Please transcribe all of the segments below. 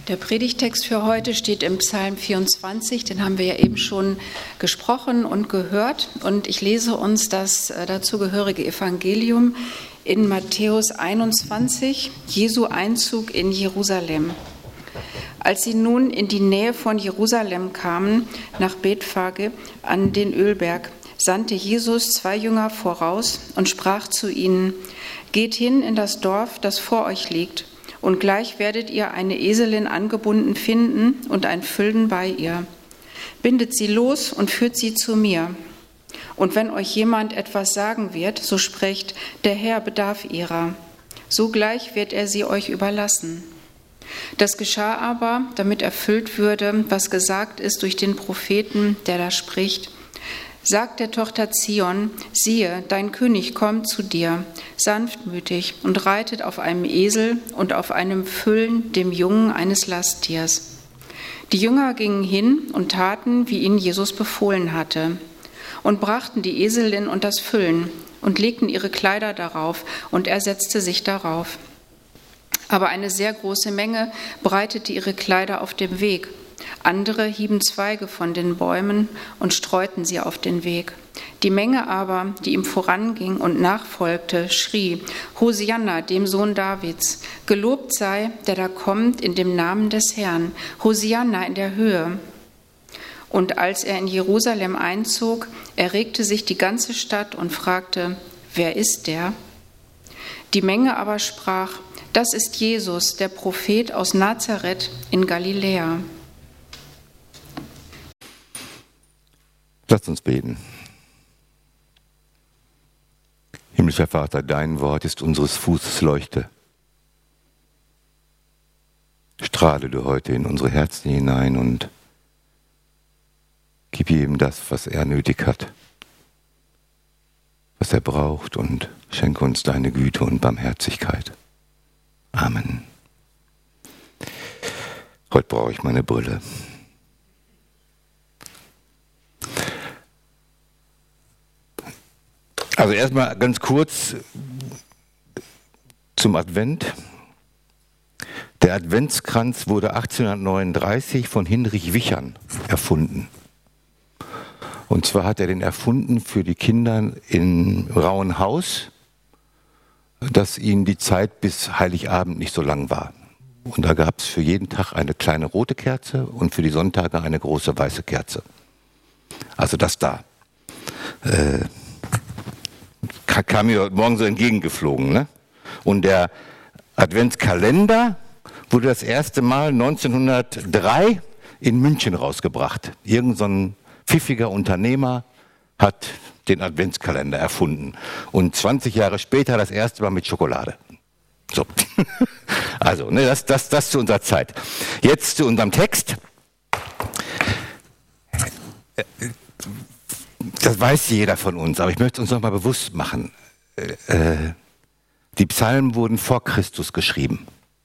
Der Predigtext für heute steht im Psalm 24, den haben wir ja eben schon gesprochen und gehört. Und ich lese uns das dazugehörige Evangelium in Matthäus 21, Jesu Einzug in Jerusalem. Als sie nun in die Nähe von Jerusalem kamen, nach Bethphage an den Ölberg, sandte Jesus 2 Jünger voraus und sprach zu ihnen: Geht hin in das Dorf, das vor euch liegt. Und gleich werdet ihr eine Eselin angebunden finden und ein Füllen bei ihr. Bindet sie los und führt sie zu mir. Und wenn euch jemand etwas sagen wird, so sprecht: Der Herr bedarf ihrer. Sogleich wird er sie euch überlassen. Das geschah aber, damit erfüllt würde, was gesagt ist durch den Propheten, der da spricht: Sagt der Tochter Zion: Siehe, dein König kommt zu dir, sanftmütig und reitet auf einem Esel und auf einem Füllen, dem Jungen eines Lasttiers. Die Jünger gingen hin und taten, wie ihnen Jesus befohlen hatte, und brachten die Eselin und das Füllen und legten ihre Kleider darauf, und er setzte sich darauf. Aber eine sehr große Menge breitete ihre Kleider auf dem Weg. Andere hieben Zweige von den Bäumen und streuten sie auf den Weg. Die Menge aber, die ihm voranging und nachfolgte, schrie: Hosianna, dem Sohn Davids, gelobt sei, der da kommt in dem Namen des Herrn, Hosianna in der Höhe. Und als er in Jerusalem einzog, erregte sich die ganze Stadt und fragte: Wer ist der? Die Menge aber sprach: Das ist Jesus, der Prophet aus Nazareth in Galiläa. Lasst uns beten. Himmlischer Vater, dein Wort ist unseres Fußes Leuchte. Strahle du heute in unsere Herzen hinein und gib jedem das, was er nötig hat, was er braucht, und schenke uns deine Güte und Barmherzigkeit. Amen. Heute brauche ich meine Brille. Also erstmal ganz kurz zum Advent. Der Adventskranz wurde 1839 von Hinrich Wichern erfunden. Und zwar hat er den erfunden für die Kinder im Rauen Haus, dass ihnen die Zeit bis Heiligabend nicht so lang war. Und da gab es für jeden Tag eine kleine rote Kerze und für die Sonntage eine große weiße Kerze. Also das da. Kam mir heute Morgen so entgegengeflogen. Ne? Und der Adventskalender wurde das erste Mal 1903 in München rausgebracht. Irgend so ein pfiffiger Unternehmer hat den Adventskalender erfunden. Und 20 Jahre später das erste Mal mit Schokolade. So. Also, ne, das zu unserer Zeit. Jetzt zu unserem Text. Das weiß jeder von uns, aber ich möchte es uns nochmal bewusst machen. Die Psalmen wurden vor Christus geschrieben.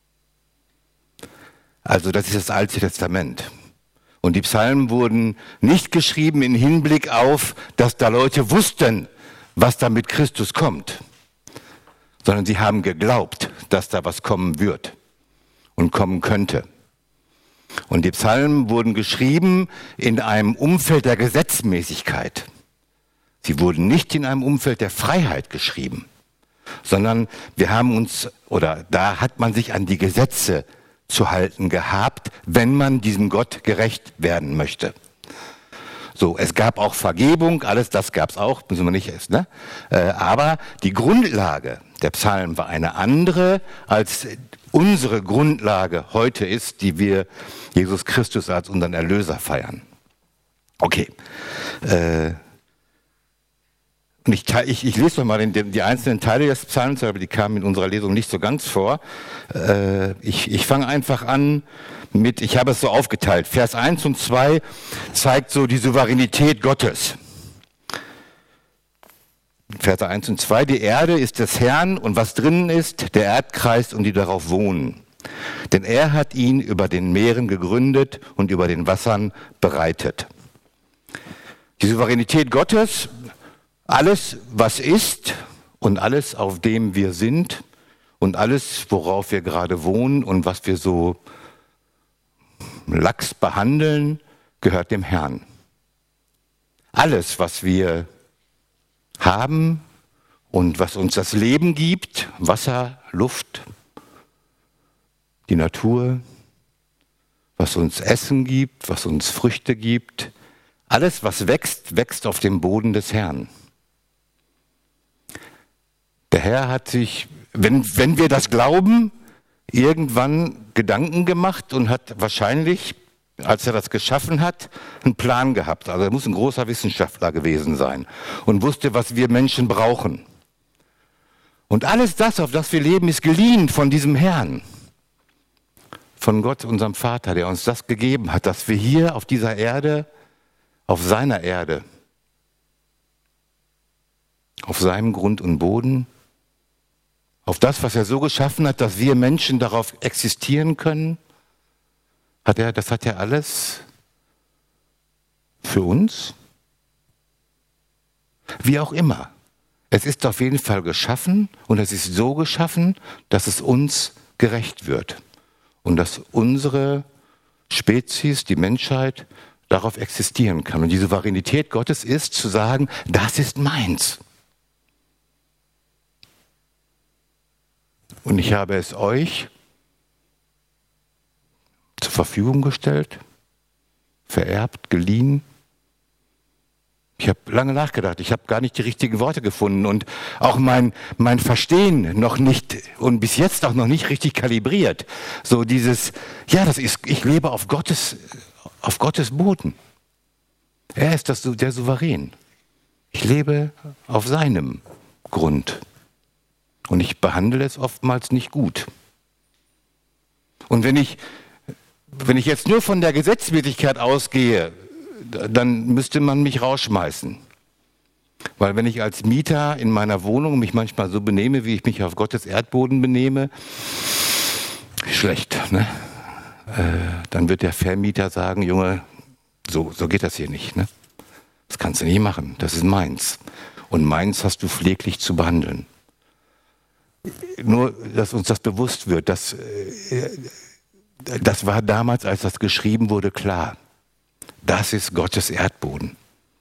Also das ist das Alte Testament. Und die Psalmen wurden nicht geschrieben im Hinblick auf, dass da Leute wussten, was da mit Christus kommt, sondern sie haben geglaubt, dass da was kommen wird und kommen könnte. Und die Psalmen wurden geschrieben in einem Umfeld der Gesetzmäßigkeit. Sie wurden nicht in einem Umfeld der Freiheit geschrieben, sondern da hat man sich an die Gesetze zu halten gehabt, wenn man diesem Gott gerecht werden möchte. So, es gab auch Vergebung, alles das gab es auch, müssen wir nicht, ne? Aber die Grundlage der Psalmen war eine andere, als unsere Grundlage heute ist, die wir Jesus Christus als unseren Erlöser feiern. Okay. Und ich lese noch mal die einzelnen Teile des Psalms, aber die kamen in unserer Lesung nicht so ganz vor. Ich fange einfach an mit, ich habe es so aufgeteilt. Vers 1 und 2 zeigt so die Souveränität Gottes. Verse 1 und 2, die Erde ist des Herrn und was drinnen ist, der Erdkreis und die darauf wohnen. Denn er hat ihn über den Meeren gegründet und über den Wassern bereitet. Die Souveränität Gottes, alles, was ist und alles, auf dem wir sind und alles, worauf wir gerade wohnen und was wir so lax behandeln, gehört dem Herrn. Alles, was wir haben und was uns das Leben gibt, Wasser, Luft, die Natur, was uns Essen gibt, was uns Früchte gibt, alles, was wächst, wächst auf dem Boden des Herrn. Der Herr hat sich, wenn wir das glauben, irgendwann Gedanken gemacht und hat wahrscheinlich, als er das geschaffen hat, einen Plan gehabt. Also er muss ein großer Wissenschaftler gewesen sein und wusste, was wir Menschen brauchen. Und alles das, auf das wir leben, ist geliehen von diesem Herrn. Von Gott, unserem Vater, der uns das gegeben hat, dass wir hier auf dieser Erde, auf seiner Erde, auf seinem Grund und Boden, auf das, was er so geschaffen hat, dass wir Menschen darauf existieren können, das hat er alles für uns. Wie auch immer. Es ist auf jeden Fall geschaffen und es ist so geschaffen, dass es uns gerecht wird. Und dass unsere Spezies, die Menschheit, darauf existieren kann. Und die Souveränität Gottes ist zu sagen, das ist meins. Und ich habe es euch zur Verfügung gestellt, vererbt, geliehen. Ich habe lange nachgedacht, ich habe gar nicht die richtigen Worte gefunden und auch mein Verstehen noch nicht und bis jetzt auch noch nicht richtig kalibriert. So dieses, ja, ich lebe auf Gottes Boden. Er ist der Souverän. Ich lebe auf seinem Grund. Und ich behandle es oftmals nicht gut. Und wenn ich jetzt nur von der Gesetzmäßigkeit ausgehe, dann müsste man mich rausschmeißen. Weil wenn ich als Mieter in meiner Wohnung mich manchmal so benehme, wie ich mich auf Gottes Erdboden benehme, schlecht, ne? Dann wird der Vermieter sagen, Junge, so geht das hier nicht. Ne? Das kannst du nicht machen, das ist meins. Und meins hast du pfleglich zu behandeln. Nur, dass uns das bewusst wird, das war damals, als das geschrieben wurde, klar. Das ist Gottes Erdboden.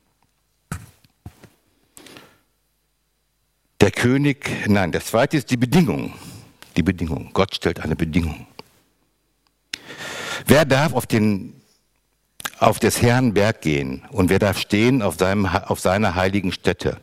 Das zweite ist die Bedingung. Die Bedingung. Gott stellt eine Bedingung. Wer darf auf des Herrn Berg gehen und wer darf stehen auf seiner heiligen Stätte?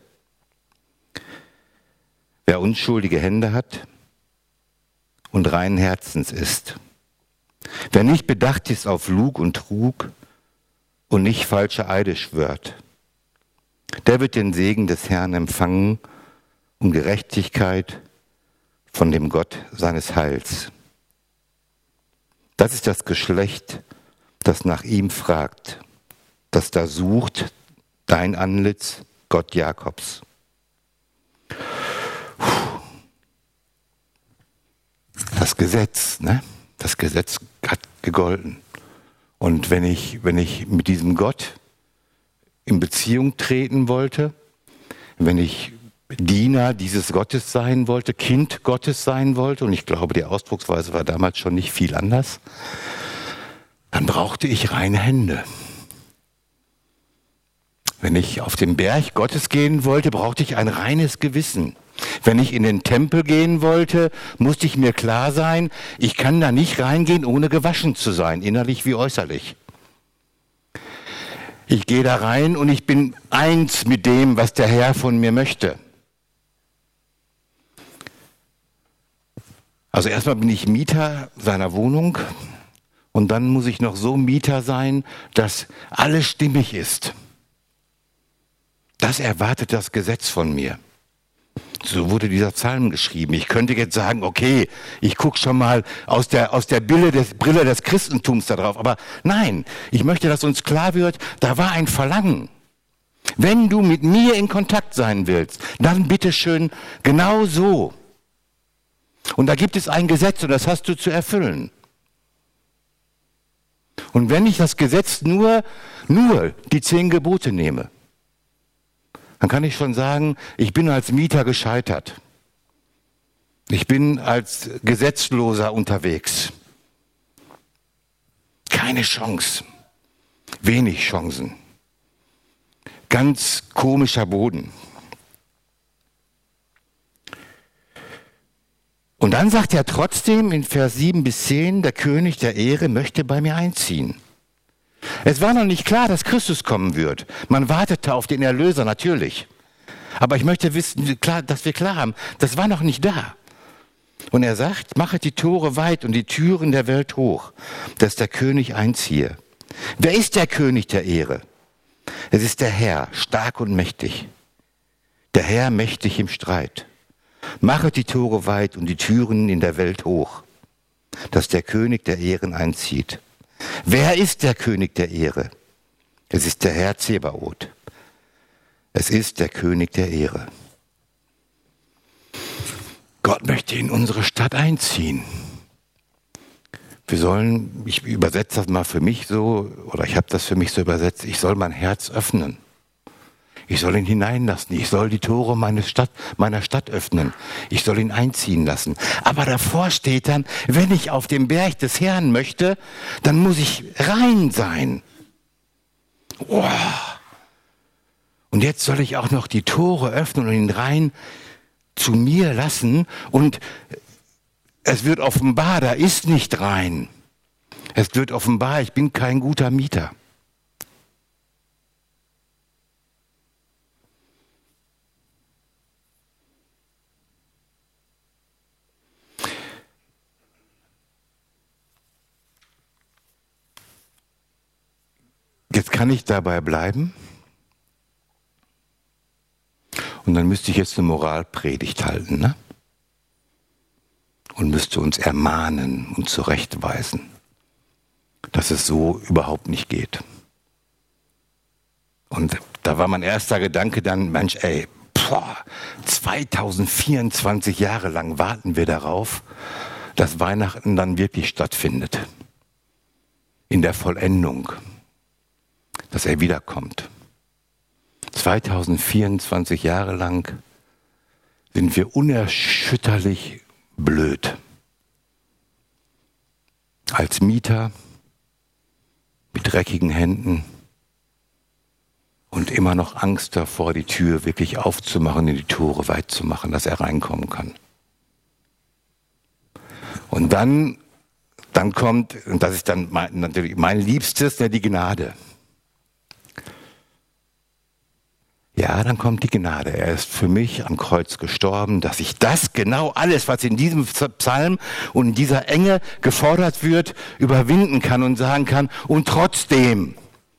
Wer unschuldige Hände hat und reinen Herzens ist. Wer nicht bedacht ist auf Lug und Trug und nicht falsche Eide schwört, der wird den Segen des Herrn empfangen und Gerechtigkeit von dem Gott seines Heils. Das ist das Geschlecht, das nach ihm fragt, das da sucht dein Antlitz, Gott Jakobs. Das Gesetz, ne? Das Gesetz hat gegolten. Und wenn ich mit diesem Gott in Beziehung treten wollte, wenn ich Diener dieses Gottes sein wollte, Kind Gottes sein wollte, und ich glaube, die Ausdrucksweise war damals schon nicht viel anders, dann brauchte ich reine Hände. Wenn ich auf den Berg Gottes gehen wollte, brauchte ich ein reines Gewissen. Wenn ich in den Tempel gehen wollte, musste ich mir klar sein, ich kann da nicht reingehen, ohne gewaschen zu sein, innerlich wie äußerlich. Ich gehe da rein und ich bin eins mit dem, was der Herr von mir möchte. Also erstmal bin ich Mieter seiner Wohnung und dann muss ich noch so Mieter sein, dass alles stimmig ist. Das erwartet das Gesetz von mir. So wurde dieser Psalm geschrieben. Ich könnte jetzt sagen, okay, ich gucke schon mal aus der Brille des Christentums da drauf. Aber nein, ich möchte, dass uns klar wird, da war ein Verlangen. Wenn du mit mir in Kontakt sein willst, dann bitteschön genau so. Und da gibt es ein Gesetz und das hast du zu erfüllen. Und wenn ich das Gesetz nur die 10 Gebote nehme, dann kann ich schon sagen, ich bin als Mieter gescheitert. Ich bin als Gesetzloser unterwegs. keine Chance. Wenig Chancen. Ganz komischer Boden. Und dann sagt er trotzdem in Vers 7 bis 10, der König der Ehre möchte bei mir einziehen. Es war noch nicht klar, dass Christus kommen wird. Man wartete auf den Erlöser, natürlich. Aber ich möchte wissen, dass wir klar haben, das war noch nicht da. Und er sagt, machet die Tore weit und die Türen der Welt hoch, dass der König einziehe. Wer ist der König der Ehre? Es ist der Herr, stark und mächtig. Der Herr mächtig im Streit. Machet die Tore weit und die Türen in der Welt hoch, dass der König der Ehren einzieht. Wer ist der König der Ehre? Es ist der Herr Zebaoth. Es ist der König der Ehre. Gott möchte in unsere Stadt einziehen. Ich übersetze das mal für mich so, oder ich habe das für mich so übersetzt, ich soll mein Herz öffnen. Ich soll ihn hineinlassen. Ich soll die Tore meiner Stadt öffnen. Ich soll ihn einziehen lassen. Aber davor steht dann, wenn ich auf dem Berg des Herrn möchte, dann muss ich rein sein. Oh. Und jetzt soll ich auch noch die Tore öffnen und ihn rein zu mir lassen. Und es wird offenbar, da ist nicht rein. Es wird offenbar, ich bin kein guter Mieter. Jetzt kann ich dabei bleiben und dann müsste ich jetzt eine Moralpredigt halten, ne? Und müsste uns ermahnen und zurechtweisen, dass es so überhaupt nicht geht. Und da war mein erster Gedanke dann, Mensch, 2024 Jahre lang warten wir darauf, dass Weihnachten dann wirklich stattfindet. In der Vollendung. Dass er wiederkommt. 2024 Jahre lang sind wir unerschütterlich blöd. Als Mieter, mit dreckigen Händen und immer noch Angst davor, die Tür wirklich aufzumachen, die Tore weit zu machen, dass er reinkommen kann. Und dann kommt, und das ist dann natürlich mein Liebstes, die Gnade. Ja, dann kommt die Gnade. Er ist für mich am Kreuz gestorben, dass ich das genau alles, was in diesem Psalm und in dieser Enge gefordert wird, überwinden kann und sagen kann, und trotzdem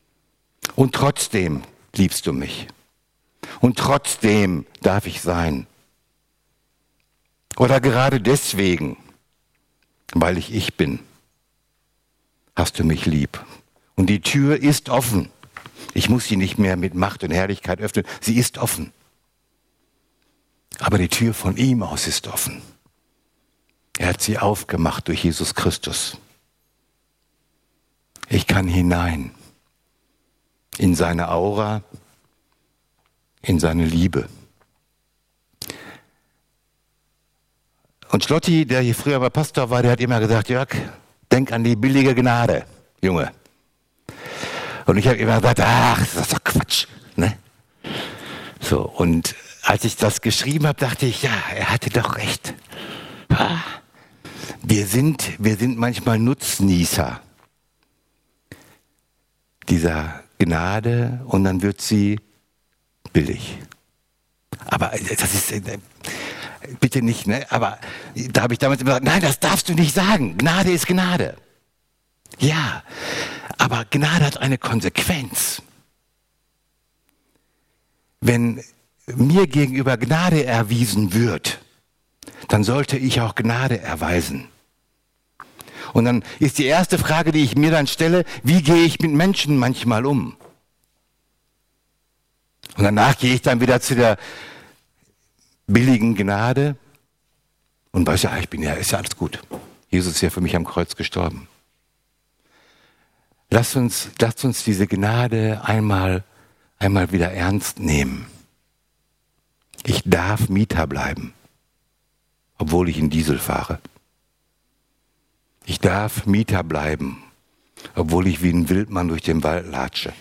liebst du mich. Und trotzdem darf ich sein. Oder gerade deswegen, weil ich bin, hast du mich lieb. Und die Tür ist offen. Ich muss sie nicht mehr mit Macht und Herrlichkeit öffnen. Sie ist offen. Aber die Tür von ihm aus ist offen. Er hat sie aufgemacht durch Jesus Christus. Ich kann hinein in seine Aura, in seine Liebe. Und Schlotti, der hier früher mal Pastor war, der hat immer gesagt, Jörg, denk an die billige Gnade, Junge. Und ich habe immer gesagt, das ist doch Quatsch. Ne? So, und als ich das geschrieben habe, dachte ich, ja, er hatte doch recht. Wir sind manchmal Nutznießer dieser Gnade und dann wird sie billig. Aber das ist, bitte nicht, ne? Aber da habe ich damals immer gesagt, nein, das darfst du nicht sagen. Gnade ist Gnade. Ja, aber Gnade hat eine Konsequenz. Wenn mir gegenüber Gnade erwiesen wird, dann sollte ich auch Gnade erweisen. Und dann ist die erste Frage, die ich mir dann stelle, wie gehe ich mit Menschen manchmal um? Und danach gehe ich dann wieder zu der billigen Gnade und weiß ja, ist ja alles gut. Jesus ist ja für mich am Kreuz gestorben. Lasst uns diese Gnade einmal wieder ernst nehmen. Ich darf Mieter bleiben, obwohl ich in Diesel fahre. Ich darf Mieter bleiben, obwohl ich wie ein Wildmann durch den Wald latsche.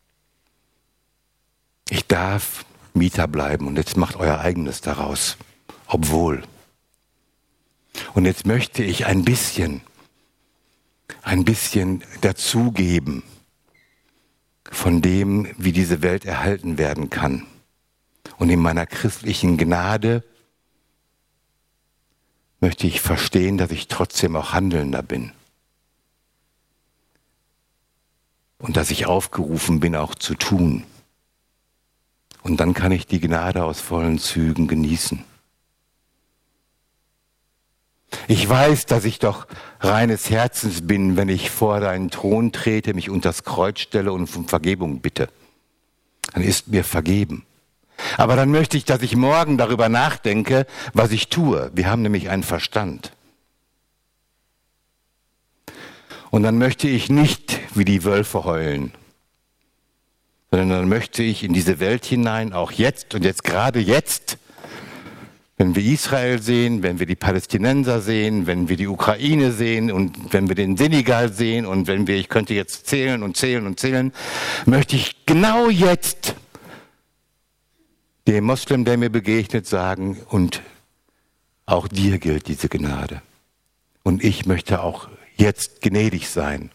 Ich darf Mieter bleiben und jetzt macht euer eigenes daraus, obwohl. Und jetzt möchte ich ein bisschen dazugeben von dem, wie diese Welt erhalten werden kann. Und in meiner christlichen Gnade möchte ich verstehen, dass ich trotzdem auch Handelnder bin. Und dass ich aufgerufen bin, auch zu tun. Und dann kann ich die Gnade aus vollen Zügen genießen. Ich weiß, dass ich doch reines Herzens bin, wenn ich vor deinen Thron trete, mich unters Kreuz stelle und um Vergebung bitte. Dann ist mir vergeben. Aber dann möchte ich, dass ich morgen darüber nachdenke, was ich tue. Wir haben nämlich einen Verstand. Und dann möchte ich nicht wie die Wölfe heulen, sondern dann möchte ich in diese Welt hinein, auch jetzt und jetzt gerade jetzt, wenn wir Israel sehen, wenn wir die Palästinenser sehen, wenn wir die Ukraine sehen und wenn wir den Senegal sehen und wenn wir, ich könnte jetzt zählen und zählen und zählen, möchte ich genau jetzt dem Moslem, der mir begegnet, sagen, und auch dir gilt diese Gnade. Und ich möchte auch jetzt gnädig sein.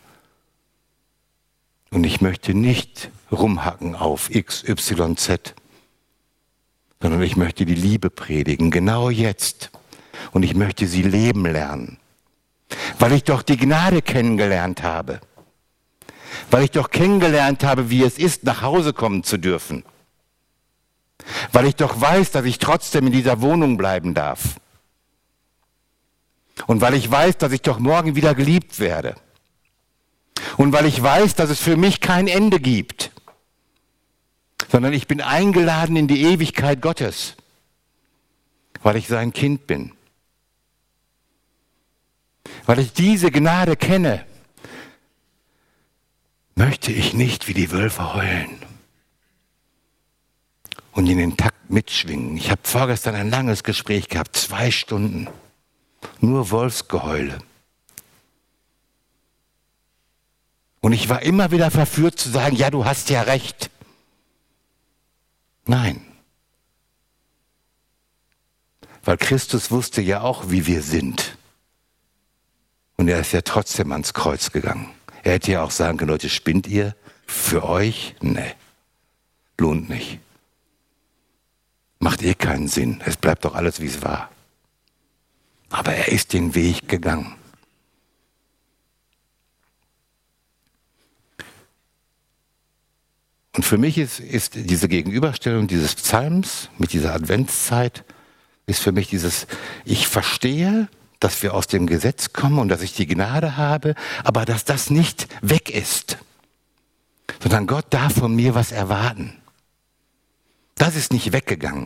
Und ich möchte nicht rumhacken auf X, Y, Z, sondern ich möchte die Liebe predigen, genau jetzt. Und ich möchte sie leben lernen, weil ich doch die Gnade kennengelernt habe. Weil ich doch kennengelernt habe, wie es ist, nach Hause kommen zu dürfen. Weil ich doch weiß, dass ich trotzdem in dieser Wohnung bleiben darf. Und weil ich weiß, dass ich doch morgen wieder geliebt werde. Und weil ich weiß, dass es für mich kein Ende gibt, sondern ich bin eingeladen in die Ewigkeit Gottes, weil ich sein Kind bin. Weil ich diese Gnade kenne, möchte ich nicht wie die Wölfe heulen und in den Takt mitschwingen. Ich habe vorgestern ein langes Gespräch gehabt, 2 Stunden, nur Wolfsgeheule. Und ich war immer wieder verführt zu sagen, ja, du hast ja recht. Nein. Weil Christus wusste ja auch, wie wir sind. Und er ist ja trotzdem ans Kreuz gegangen. Er hätte ja auch sagen können, Leute, spinnt ihr? Für euch? Nee, lohnt nicht. Macht keinen Sinn. Es bleibt doch alles, wie es war. Aber er ist den Weg gegangen. Und für mich ist diese Gegenüberstellung dieses Psalms mit dieser Adventszeit, ist für mich dieses, ich verstehe, dass wir aus dem Gesetz kommen und dass ich die Gnade habe, aber dass das nicht weg ist, sondern Gott darf von mir was erwarten. Das ist nicht weggegangen.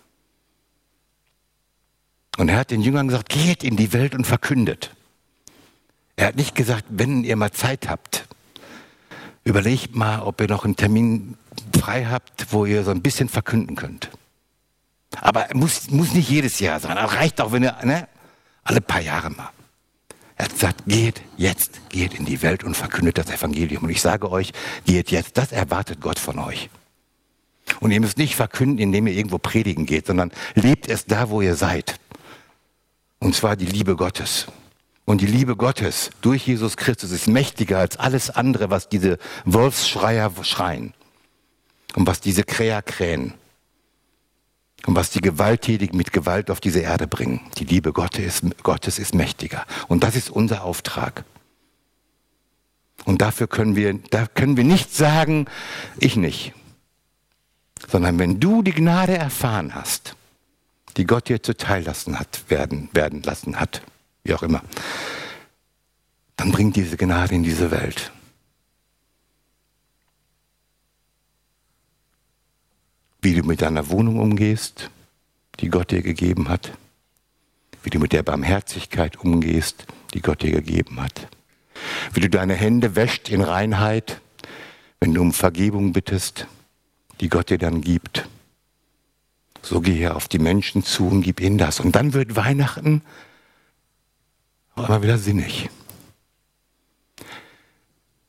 Und er hat den Jüngern gesagt, geht in die Welt und verkündet. Er hat nicht gesagt, wenn ihr mal Zeit habt, überlegt mal, ob ihr noch einen Termin frei habt, wo ihr so ein bisschen verkünden könnt. Aber muss nicht jedes Jahr sein. Aber reicht auch, wenn ihr alle paar Jahre mal. Er hat gesagt, geht in die Welt und verkündet das Evangelium. Und ich sage euch, geht jetzt. Das erwartet Gott von euch. Und ihr müsst nicht verkünden, indem ihr irgendwo predigen geht, sondern lebt es da, wo ihr seid. Und zwar die Liebe Gottes. Und die Liebe Gottes durch Jesus Christus ist mächtiger als alles andere, was diese Wolfsschreier schreien. Und was diese Kräher krähen. Und was die Gewalttätigen mit Gewalt auf diese Erde bringen. Die Liebe Gottes ist mächtiger. Und das ist unser Auftrag. Und dafür können wir nicht sagen, ich nicht. Sondern wenn du die Gnade erfahren hast, die Gott dir zuteil werden lassen hat, wie auch immer, dann bringt diese Gnade in diese Welt. Wie du mit deiner Wohnung umgehst, die Gott dir gegeben hat, wie du mit der Barmherzigkeit umgehst, die Gott dir gegeben hat, wie du deine Hände wäscht in Reinheit, wenn du um Vergebung bittest, die Gott dir dann gibt. So gehe auf die Menschen zu und gib ihnen das. Und dann wird Weihnachten auch immer wieder sinnig.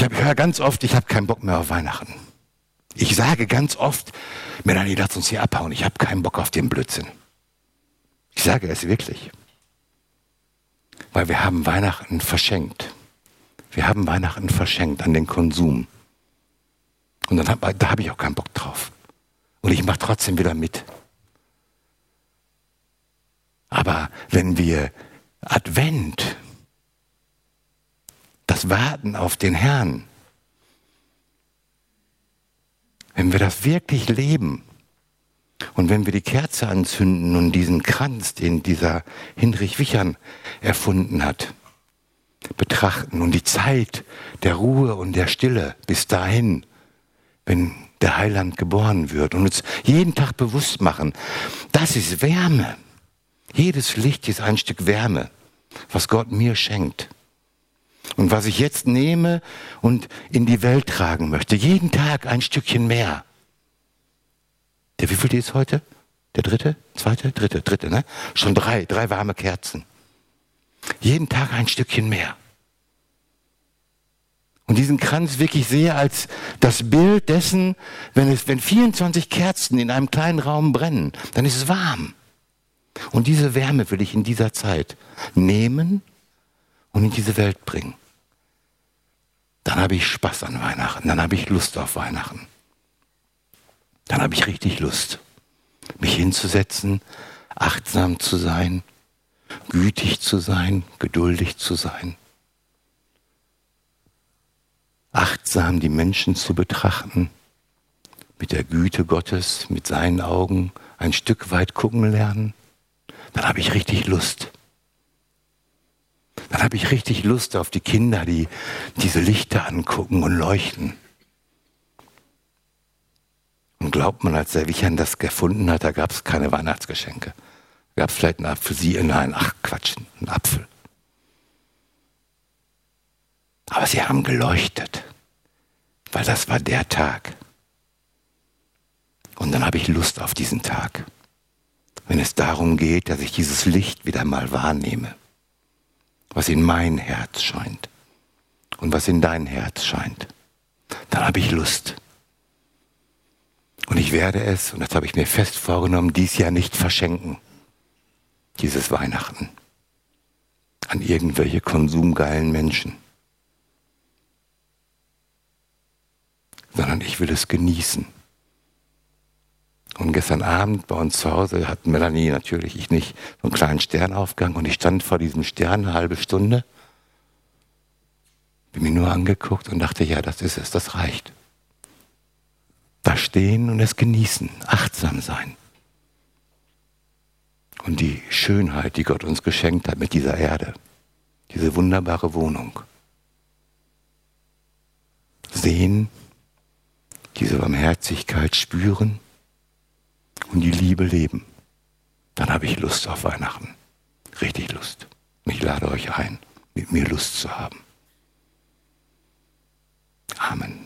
Ich höre ganz oft, ich habe keinen Bock mehr auf Weihnachten. Ich sage ganz oft, Melanie, lass uns hier abhauen, ich habe keinen Bock auf den Blödsinn. Ich sage es wirklich. Weil wir haben Weihnachten verschenkt. Wir haben Weihnachten verschenkt an den Konsum. Und da habe ich auch keinen Bock drauf. Und ich mache trotzdem wieder mit. Aber wenn wir Advent, das Warten auf den Herrn, wenn wir das wirklich leben und wenn wir die Kerze anzünden und diesen Kranz, den dieser Hinrich Wichern erfunden hat, betrachten und die Zeit der Ruhe und der Stille bis dahin, wenn der Heiland geboren wird und uns jeden Tag bewusst machen, das ist Wärme. Jedes Licht ist ein Stück Wärme, was Gott mir schenkt. Und was ich jetzt nehme und in die Welt tragen möchte. Jeden Tag ein Stückchen mehr. Der wievielte ist heute? Der dritte? Zweite? Dritte, ne? Schon drei warme Kerzen. Jeden Tag ein Stückchen mehr. Und diesen Kranz wirklich sehe als das Bild dessen, wenn 24 Kerzen in einem kleinen Raum brennen, dann ist es warm. Und diese Wärme will ich in dieser Zeit nehmen und in diese Welt bringen. Dann habe ich Spaß an Weihnachten, dann habe ich Lust auf Weihnachten. Dann habe ich richtig Lust, mich hinzusetzen, achtsam zu sein, gütig zu sein, geduldig zu sein. Achtsam die Menschen zu betrachten, mit der Güte Gottes, mit seinen Augen ein Stück weit gucken lernen. Dann habe ich richtig Lust. Dann habe ich richtig Lust auf die Kinder, die diese Lichter angucken und leuchten. Und glaubt man, als der Wichern das gefunden hat, da gab es keine Weihnachtsgeschenke. Da gab es vielleicht einen Apfel, einen Apfel. Aber sie haben geleuchtet, weil das war der Tag. Und dann habe ich Lust auf diesen Tag, wenn es darum geht, dass ich dieses Licht wieder mal wahrnehme, was in mein Herz scheint und was in dein Herz scheint. Dann habe ich Lust. Und ich werde es, und das habe ich mir fest vorgenommen, dies Jahr nicht verschenken, dieses Weihnachten, an irgendwelche konsumgeilen Menschen. Sondern ich will es genießen. Und gestern Abend bei uns zu Hause hat Melanie, natürlich ich nicht, so einen kleinen Sternaufgang und ich stand vor diesem Stern eine halbe Stunde, bin mir nur angeguckt und dachte, ja, das ist es, das reicht. Da stehen und es genießen, achtsam sein. Und die Schönheit, die Gott uns geschenkt hat mit dieser Erde, diese wunderbare Wohnung. Sehen, diese Barmherzigkeit spüren und die Liebe leben. Dann habe ich Lust auf Weihnachten. Richtig Lust. Und ich lade euch ein, mit mir Lust zu haben. Amen.